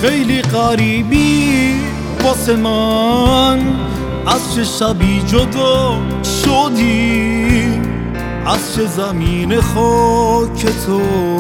خیلی غریبی واسه من، از چه شبی جدا شدی، از چه زمین خاک تو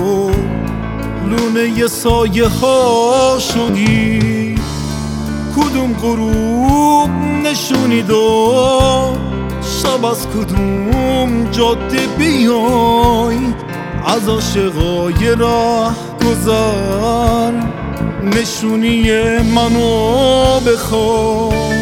لونه ی سایه ها شدی. کدوم غروب نشونی داد شب، از کدوم جاده بیای، از عاشقای راه گذر نشونی منو بخوای.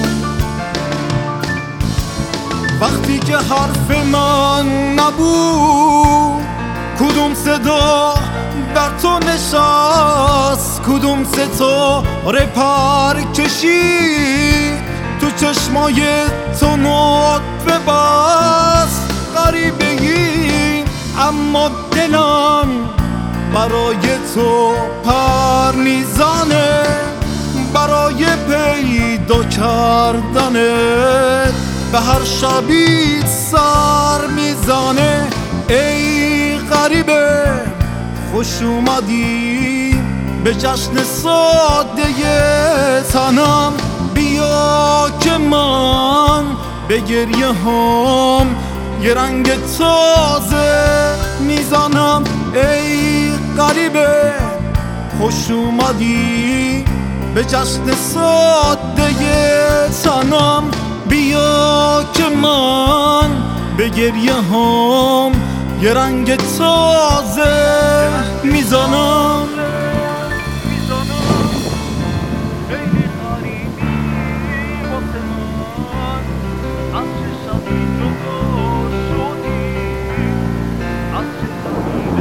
وقتی که حرف من نبود، کدوم صدا در تو نشست، کدوم ستاره پر کشید تو چشمای تو نطفه بست. غریبه ای اما دلم برای تو پر میزنه، برای پیدا کردنت به هر شبی سر میزنه. ای غریبه خوش اومدی به جشن ساده تنم، بیا که من به گریه هام یه رنگ تازه میزنم. ای غریبه خوش اومدی به جشن ساده تنم، بیا که من به گریه هام یه رنگ تازه میزنم. خیلی غریبی واسه من، از چه شبی جدا شدی، از چه زمین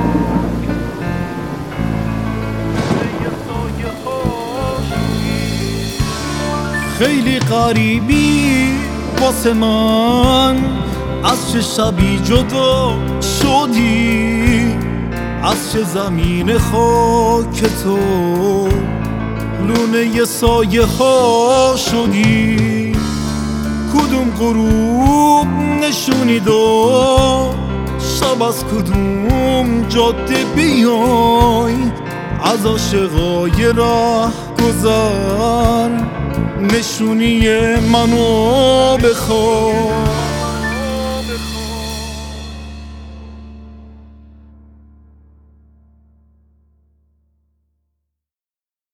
یه سایه ها شدی. خیلی غریبی واسه من، از چه شبی جدا شدی، از چه زمین خاک تو لونه ی سایه ها شدی. کدوم غروب نشونی داد شب، از کدوم جاده بیای، از عاشقای راه گذر نشونی منو بخوای.